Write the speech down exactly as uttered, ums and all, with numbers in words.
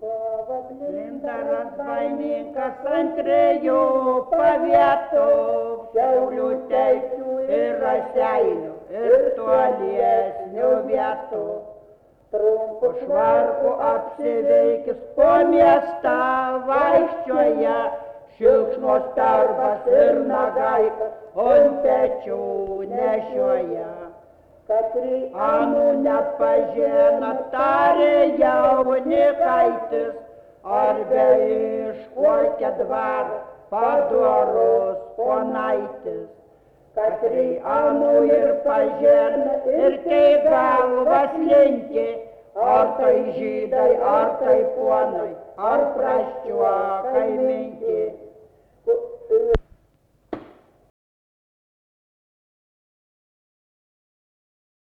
Gintaras Vaininkas ant trejų pavietų, Šiaulių Telšių ir Raseinių ir tolesnių vietų. Trumpu švarku apsivilkis po miestą vaikščioja, šilkšnos darbas ir nagaikas ant pečių nešioja. Katri anų nepažina, tarė jaunikaitis, ar beiškuokia dvarą padorus ponaitis. Katri anų ir pažina, ir kai galvas linki, ar tai žydai, ar tai ponai, ar prasčiuokai minki.